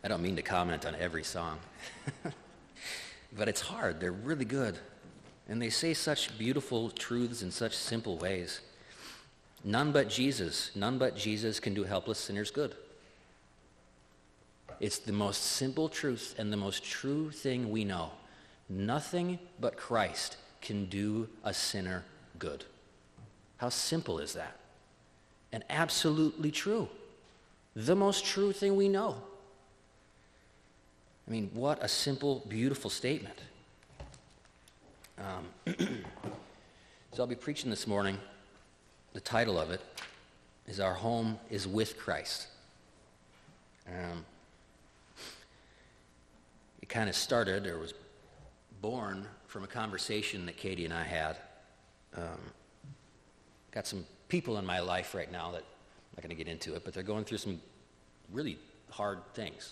I don't mean to comment on every song, but it's hard. They're really good. And they say such beautiful truths in such simple ways. None but Jesus can do helpless sinners good. It's the most simple truth and the most true thing we know. Nothing but Christ can do a sinner good. How simple is that? And absolutely true. The most true thing we know. I mean, what a simple, beautiful statement. So I'll be preaching this morning. The title of it is Our Home is with Christ. It kind of started, or was born from a conversation that Katie and I had. Got some people in my life right now that I'm not going to get into it, but they're going through some really hard things.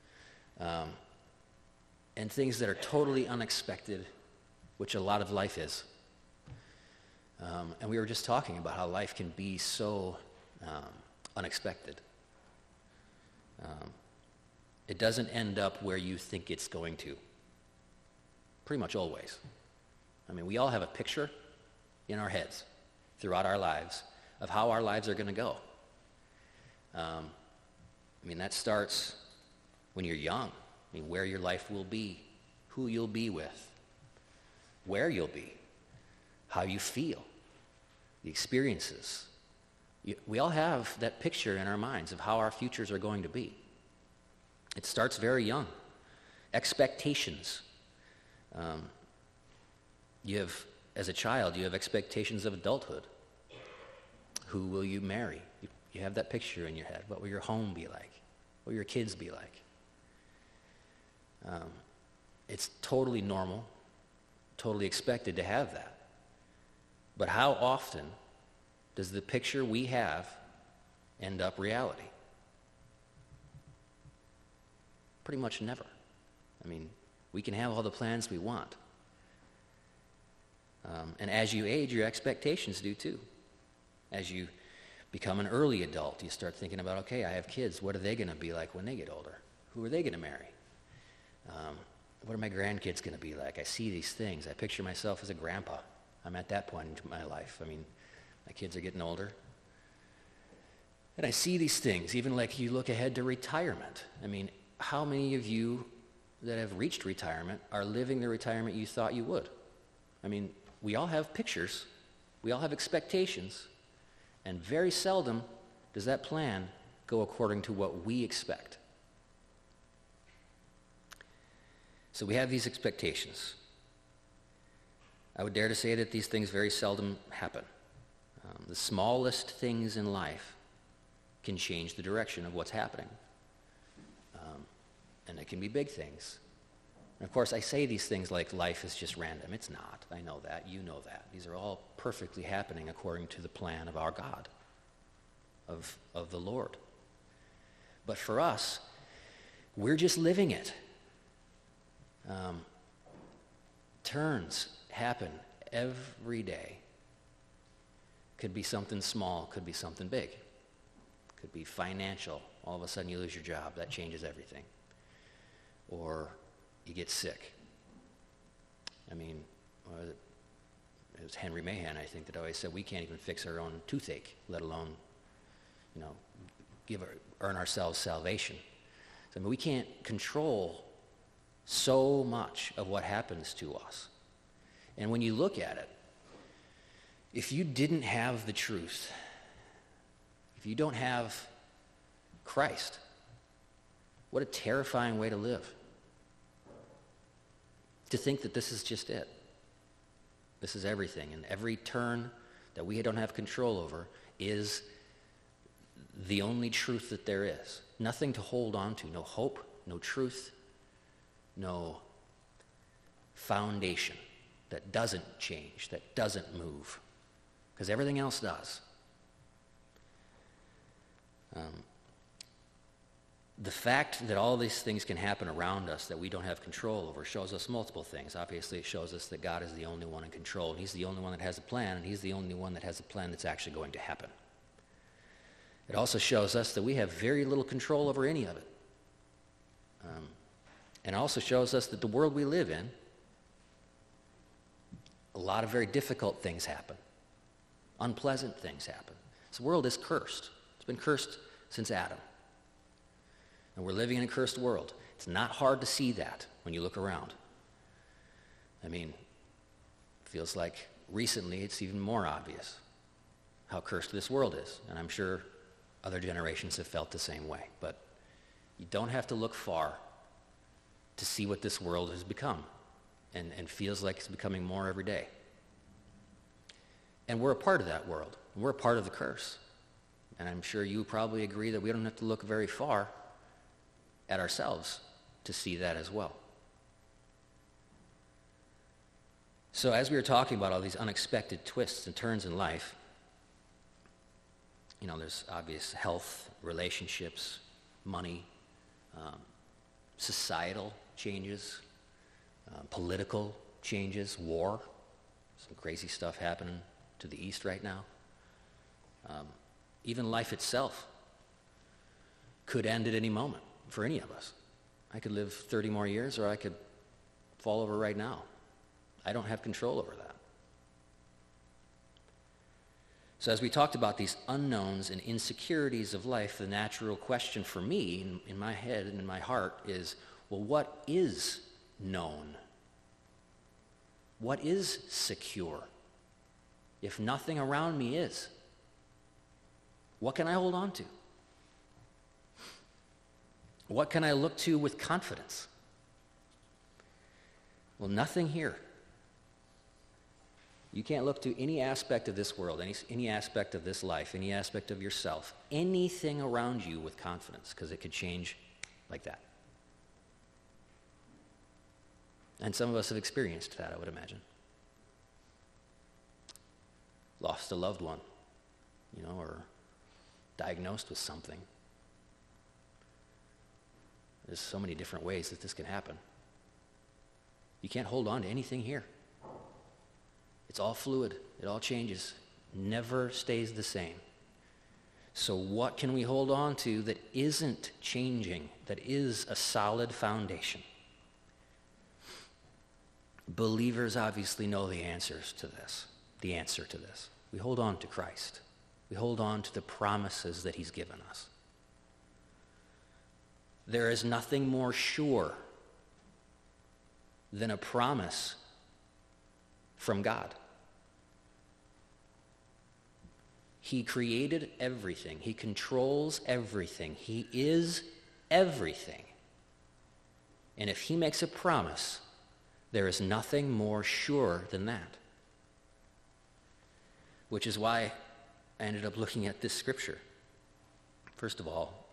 And things that are totally unexpected, which a lot of life is. And we were just talking about how life can be so unexpected. It doesn't end up where you think it's going to. Pretty much always. I mean, we all have a picture in our heads throughout our lives of how our lives are going to go. I mean, that starts when you're young. I mean, where your life will be, who you'll be with, where you'll be, how you feel, the experiences. We all have that picture in our minds of how our futures are going to be. It starts very young. Expectations. As a child, you have expectations of adulthood. Who will you marry? You have that picture in your head. What will your home be like? What will your kids be like? It's totally normal, totally expected to have that. But how often does the picture we have end up reality? Pretty much never. I mean, we can have all the plans we want. And as you age, your expectations do too. As you become an early adult, you start thinking about, okay, I have kids. What are they going to be like when they get older? Who are they going to marry? What are my grandkids going to be like? I see these things. I picture myself as a grandpa. I'm at that point in my life. I mean, my kids are getting older. And I see these things, even like you look ahead to retirement. I mean, how many of you that have reached retirement are living the retirement you thought you would? I mean, we all have pictures. We all have expectations. And very seldom does that plan go according to what we expect. So we have these expectations. I would dare to say that these things very seldom happen. The smallest things in life can change the direction of what's happening. And it can be big things. And of course, I say these things like life is just random. It's not. I know that. You know that. These are all perfectly happening according to the plan of our God, of the Lord. But for us, we're just living it. Turns happen every day. Could be something small, could be something big. Could be financial. All of a sudden you lose your job. That changes everything. Or you get sick. I mean, it was Henry Mahan, I think, that always said we can't even fix our own toothache, let alone, earn ourselves salvation. So, I mean, we can't control so much of what happens to us. And when you look at it, if you didn't have the truth, if you don't have Christ, what a terrifying way to live. To think that this is just it. This is everything. And every turn that we don't have control over is the only truth that there is. Nothing to hold on to. No hope, no truth, no foundation that doesn't change, that doesn't move. Because everything else does. The fact that all these things can happen around us that we don't have control over shows us multiple things. Obviously, it shows us that God is the only one in control, and He's the only one that has a plan, and He's the only one that has a plan that's actually going to happen. It also shows us that we have very little control over any of it. And it also shows us that the world we live in, a lot of very difficult things happen. Unpleasant things happen. This world is cursed. It's been cursed since Adam. And we're living in a cursed world. It's not hard to see that when you look around. I mean, it feels like recently it's even more obvious how cursed this world is. And I'm sure other generations have felt the same way. But you don't have to look far to see what this world has become and feels like it's becoming more every day. And we're a part of that world. We're a part of the curse. And I'm sure you probably agree that we don't have to look very far at ourselves to see that as well. So as we were talking about all these unexpected twists and turns in life, there's obvious health, relationships, money, societal changes, political changes, war, some crazy stuff happening to the east right now. Even life itself could end at any moment for any of us. I could live 30 more years, or I could fall over right now. I don't have control over that. So as we talked about these unknowns and insecurities of life, the natural question for me in my head and in my heart is, well, what is known? What is secure? If nothing around me is, what can I hold on to? What can I look to with confidence? Well, nothing here. You can't look to any aspect of this world, any aspect of this life, any aspect of yourself, anything around you with confidence, because it could change like that. And some of us have experienced that, I would imagine. Lost a loved one, or diagnosed with something. There's so many different ways that this can happen. You can't hold on to anything here. It's all fluid. It all changes. Never stays the same. So what can we hold on to that isn't changing, that is a solid foundation? Believers obviously know the answer to this. We hold on to Christ. We hold on to the promises that he's given us. There is nothing more sure than a promise from God. He created everything. He controls everything. He is everything. And if he makes a promise, there is nothing more sure than that. Which is why I ended up looking at this scripture. First of all,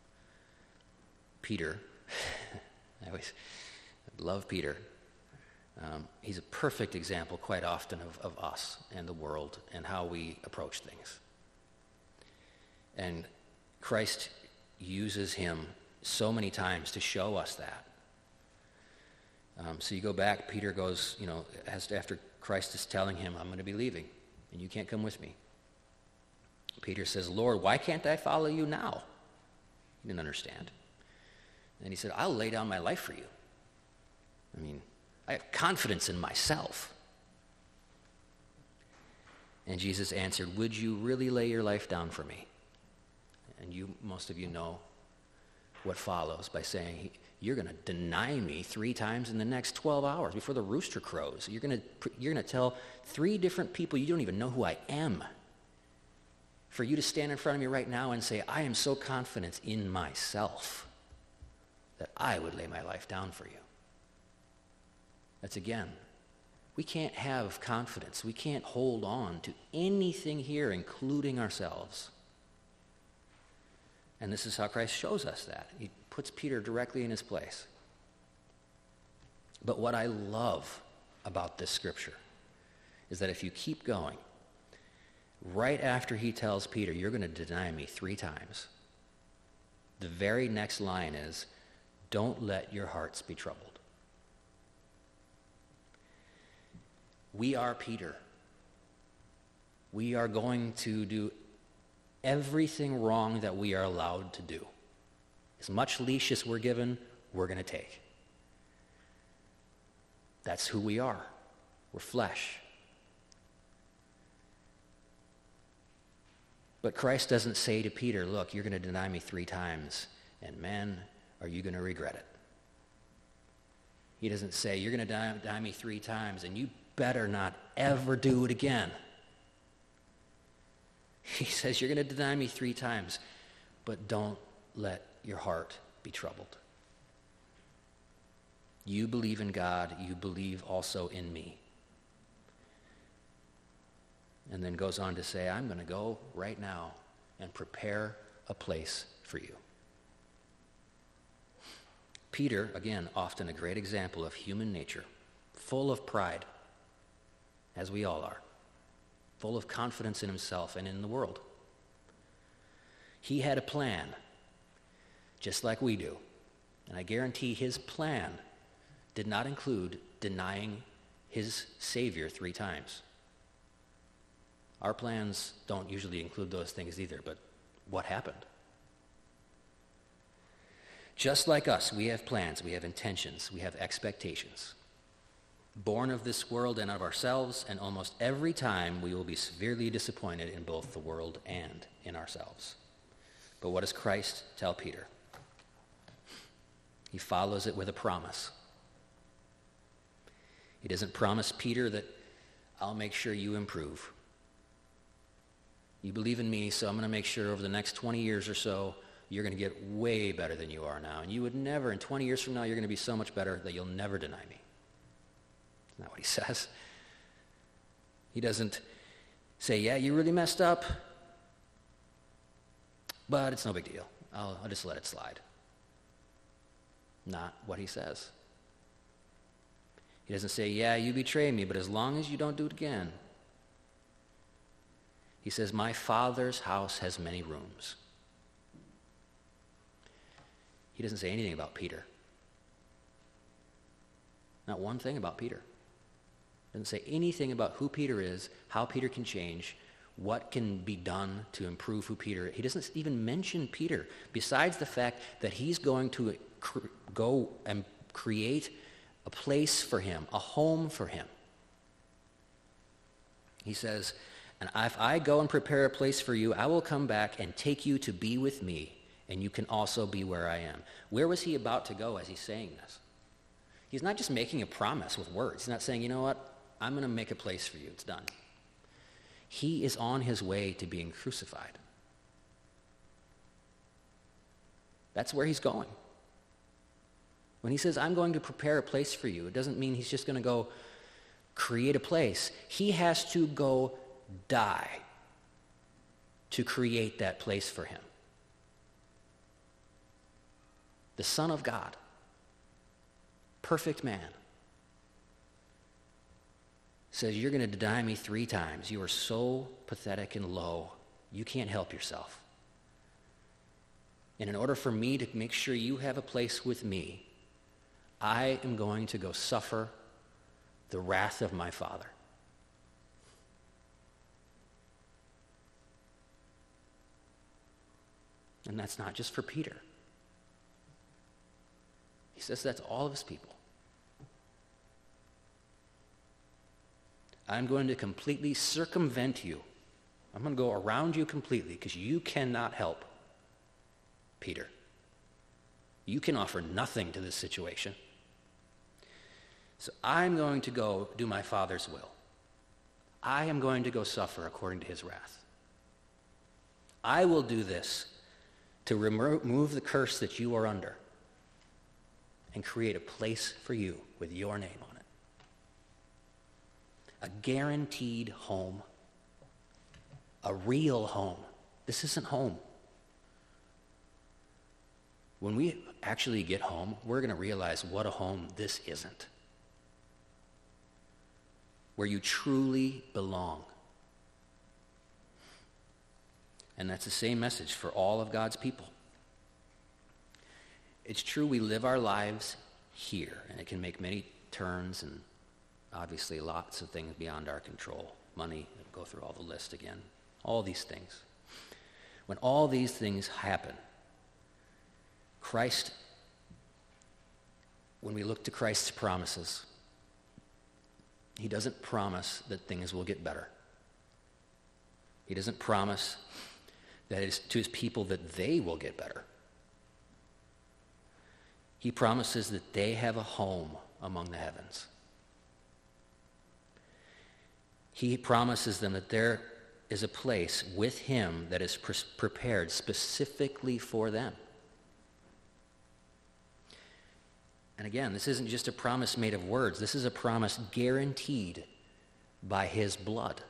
Peter. I love Peter. He's a perfect example quite often of us and the world and how we approach things. And Christ uses him so many times to show us that. So you go back, Peter goes, after Christ is telling him, I'm going to be leaving, and you can't come with me. Peter says, Lord, why can't I follow you now? He didn't understand. And he said, I'll lay down my life for you. I have confidence in myself. And Jesus answered, would you really lay your life down for me? And most of you know what follows by saying, you're going to deny me 3 times in the next 12 hours before the rooster crows. You're going to tell 3 different people you don't even know who I am. For you to stand in front of me right now and say, I am so confident in myself that I would lay my life down for you. That's again, we can't have confidence. We can't hold on to anything here, including ourselves. And this is how Christ shows us that. He puts Peter directly in his place. But what I love about this scripture is that if you keep going, right after he tells Peter, you're going to deny me 3 times, the very next line is, don't let your hearts be troubled. We are Peter. We are going to do everything wrong that we are allowed to do. As much leash as we're given, we're going to take. That's who we are. We're flesh. But Christ doesn't say to Peter, look, you're going to deny me 3 times, and man, are you going to regret it. He doesn't say, you're going to deny me 3 times, and you better not ever do it again. He says, you're going to deny me 3 times, but don't let your heart be troubled. You believe in God, you believe also in me. And then goes on to say, I'm going to go right now and prepare a place for you. Peter, again, often a great example of human nature, full of pride, as we all are, full of confidence in himself and in the world. He had a plan, just like we do. And I guarantee his plan did not include denying his Savior 3 times. Our plans don't usually include those things either, but what happened? Just like us, we have plans, we have intentions, we have expectations. Born of this world and of ourselves, and almost every time we will be severely disappointed in both the world and in ourselves. But what does Christ tell Peter? He follows it with a promise. He doesn't promise Peter that I'll make sure you improve. You believe in me, so I'm going to make sure over the next 20 years or so, you're going to get way better than you are now. And you would never, in 20 years from now, you're going to be so much better that you'll never deny me. That's not what he says. He doesn't say, yeah, you really messed up, but it's no big deal. I'll just let it slide. Not what he says. He doesn't say, yeah, you betrayed me, but as long as you don't do it again. He says, my Father's house has many rooms. He doesn't say anything about Peter. Not one thing about Peter. Doesn't say anything about who Peter is, how Peter can change, what can be done to improve who Peter is. He doesn't even mention Peter, besides the fact that he's going to go and create a place for him, a home for him. He says, and if I go and prepare a place for you, I will come back and take you to be with me, and you can also be where I am. Where was he about to go as he's saying this? He's not just making a promise with words. He's not saying, you know what, I'm going to make a place for you. It's done. He is on his way to being crucified. That's where he's going. When he says, I'm going to prepare a place for you, it doesn't mean he's just going to go create a place. He has to go die to create that place for him. The Son of God, perfect man, says, you're going to deny me 3 times. You are so pathetic and low, you can't help yourself. And in order for me to make sure you have a place with me, I am going to go suffer the wrath of my Father. And that's not just for Peter. He says that's all of his people. I'm going to completely circumvent you. I'm going to go around you completely because you cannot help Peter. You can offer nothing to this situation. So I'm going to go do my Father's will. I am going to go suffer according to his wrath. I will do this to remove the curse that you are under and create a place for you with your name on it. A guaranteed home. A real home. This isn't home. When we actually get home, we're going to realize what a home this isn't. Where you truly belong. And that's the same message for all of God's people. It's true we live our lives here, and it can make many turns and obviously lots of things beyond our control. Money, go through all the list again. All these things. When all these things happen, Christ, when we look to Christ's promises, He doesn't promise that things will get better. He doesn't promise that it's to his people that they will get better. He promises that they have a home among the heavens. He promises them that there is a place with him that is prepared specifically for them. And again, this isn't just a promise made of words. This is a promise guaranteed by his blood.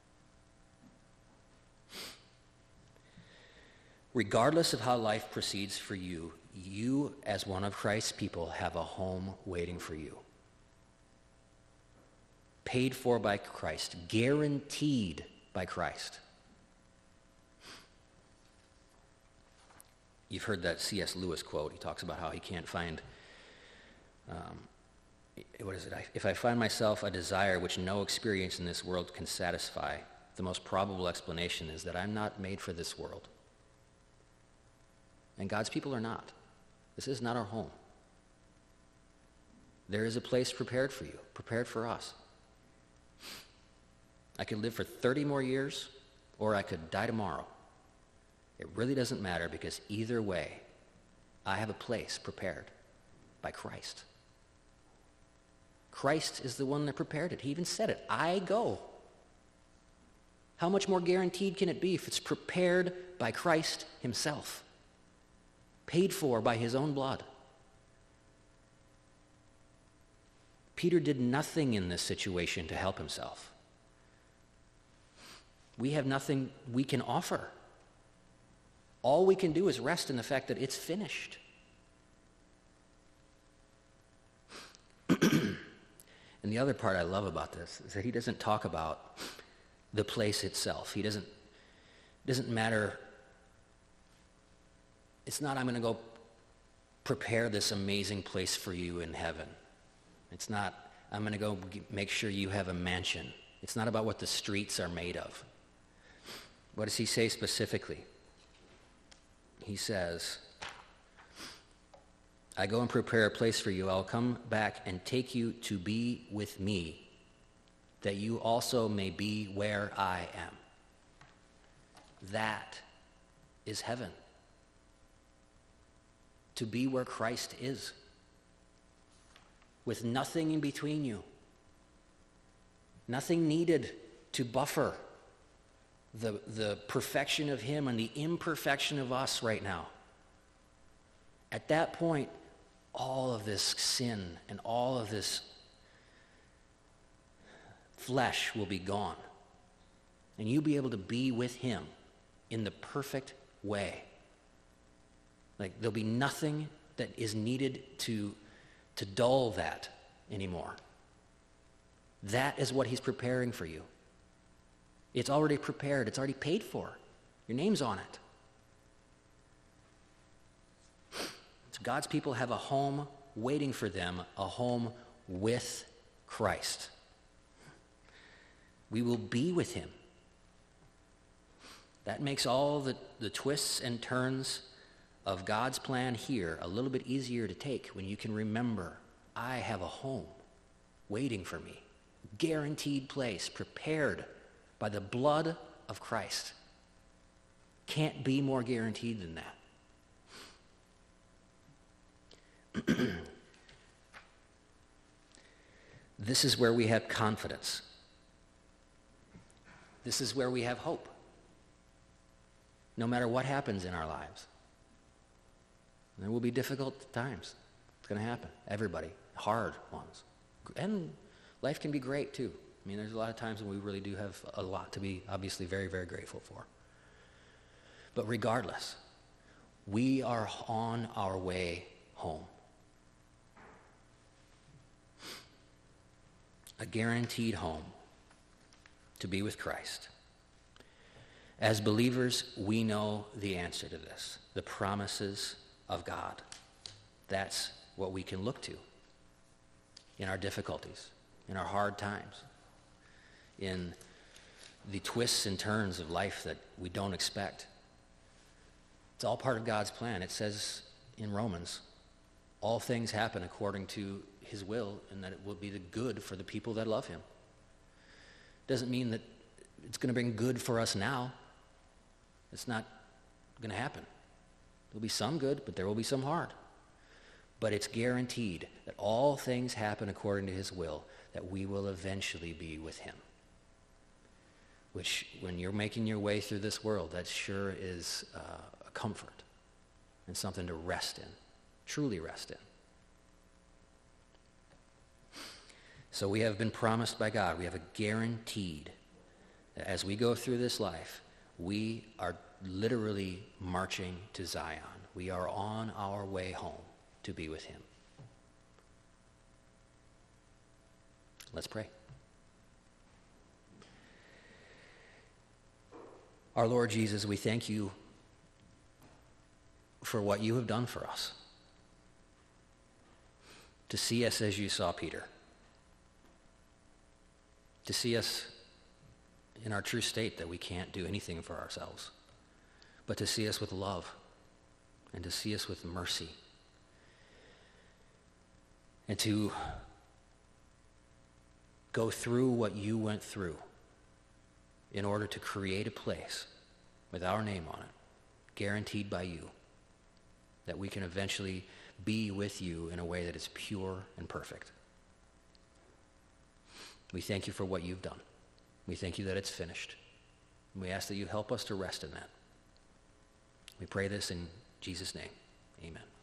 Regardless of how life proceeds for you, you as one of Christ's people have a home waiting for you. Paid for by Christ, guaranteed by Christ. You've heard that C.S. Lewis quote. He talks about how he can't find, if I find myself a desire which no experience in this world can satisfy, the most probable explanation is that I'm not made for this world. And God's people are not. This is not our home. There is a place prepared for you, prepared for us. I could live for 30 more years, or I could die tomorrow. It really doesn't matter, because either way, I have a place prepared by Christ. Christ is the one that prepared it. He even said it, I go. How much more guaranteed can it be if it's prepared by Christ himself? Paid for by his own blood. Peter did nothing in this situation to help himself. We have nothing we can offer. All we can do is rest in the fact that it's finished. And the other part I love about this is that he doesn't talk about the place itself. It doesn't matter. It's not, I'm going to go prepare this amazing place for you in heaven. It's not, I'm going to go make sure you have a mansion. It's not about what the streets are made of. What does he say specifically? He says, I go and prepare a place for you. I'll come back and take you to be with me, that you also may be where I am. That is heaven. To be where Christ is, with nothing in between you, nothing needed to buffer the perfection of him and the imperfection of us right now. At that point, all of this sin and all of this flesh will be gone, and you'll be able to be with him in the perfect way. Like, there'll be nothing that is needed to dull that anymore. That is what he's preparing for you. It's already prepared. It's already paid for. Your name's on it. So God's people have a home waiting for them, a home with Christ. We will be with him. That makes all the twists and turns of God's plan here a little bit easier to take when you can remember, I have a home waiting for me, guaranteed place, prepared by the blood of Christ. Can't be more guaranteed than that. This is where we have confidence. This is where we have hope. No matter what happens in our lives. There will be difficult times. It's going to happen. Everybody. Hard ones. And life can be great too. I mean, there's a lot of times when we really do have a lot to be obviously very, very grateful for. But regardless, we are on our way home. A guaranteed home to be with Christ. As believers, we know the answer to this, the promises of God. That's what we can look to in our difficulties, in our hard times, in the twists and turns of life that we don't expect. It's all part of God's plan. It says in Romans, all things happen according to his will, and that it will be the good for the people that love him. Doesn't mean that it's going to bring good for us now. It's not going to happen. There'll be some good, but there will be some hard. But it's guaranteed that all things happen according to his will, that we will eventually be with him. Which, when you're making your way through this world, that sure is a comfort and something to rest in, truly rest in. So we have been promised by God, we have a guaranteed that as we go through this life, we are literally marching to Zion. We are on our way home to be with him. Let's pray. Our Lord Jesus, we thank you for what you have done for us. To see us as you saw Peter. To see us in our true state that we can't do anything for ourselves. But to see us with love and to see us with mercy. And to go through what you went through in order to create a place with our name on it, guaranteed by you, that we can eventually be with you in a way that is pure and perfect. We thank you for what you've done. We thank you that it's finished. And we ask that you help us to rest in that. We pray this in Jesus' name. Amen.